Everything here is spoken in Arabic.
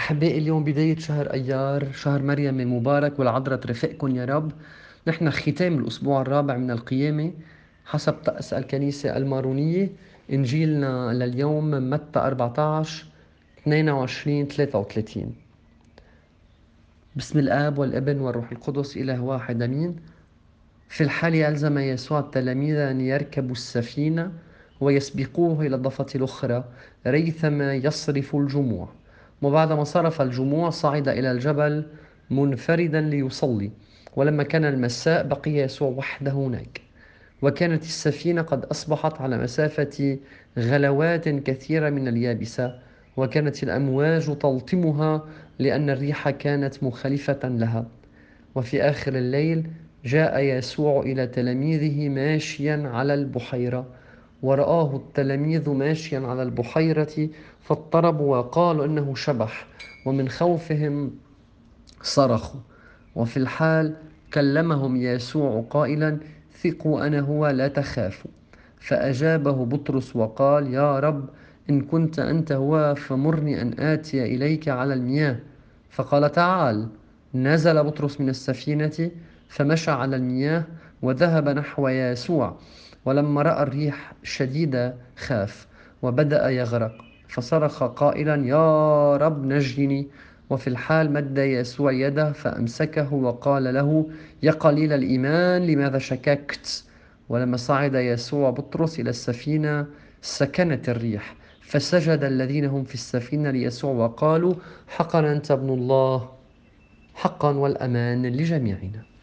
أحبائي، اليوم بداية شهر أيار، شهر مريم المبارك، والعذراء ترافقكم يا رب. نحن ختام الأسبوع الرابع من القيامة حسب طقس الكنيسة المارونية. إنجيلنا لليوم متى 14 22 33. بسم الآب والابن والروح القدس إله واحد أمين. في الحال ألزم يسوع التلاميذ أن يركبوا السفينة ويسبقوه إلى الضفة الأخرى ريثما يصرف الجموع. وبعدما صرف الجموع صعد إلى الجبل منفردا ليصلي. ولما كان المساء بقي يسوع وحده هناك. وكانت السفينة قد أصبحت على مسافة غلوات كثيرة من اليابسة، وكانت الأمواج تلطمها لأن الريح كانت مخالفة لها. وفي آخر الليل جاء يسوع إلى تلاميذه ماشيا على البحيرة، ورآه التلاميذ ماشيا على البحيرة فاضطربوا وقالوا إنه شبح، ومن خوفهم صرخوا. وفي الحال كلمهم يسوع قائلا: ثقوا أنا هو، لا تخافوا. فأجابه بطرس وقال: يا رب، إن كنت أنت هو فمرني أن آتي إليك على المياه. فقال: تعال. نزل بطرس من السفينة فمشى على المياه وذهب نحو يسوع. ولما رأى الريح شديدة خاف وبدأ يغرق، فصرخ قائلا: يا رب نجني. وفي الحال مد يسوع يده فأمسكه وقال له: يا قليل الإيمان، لماذا شككت؟ ولما صعد يسوع بطرس إلى السفينة سكنت الريح، فسجد الذين هم في السفينة ليسوع وقالوا: حقا أنت ابن الله. حقا والأمان لجميعنا.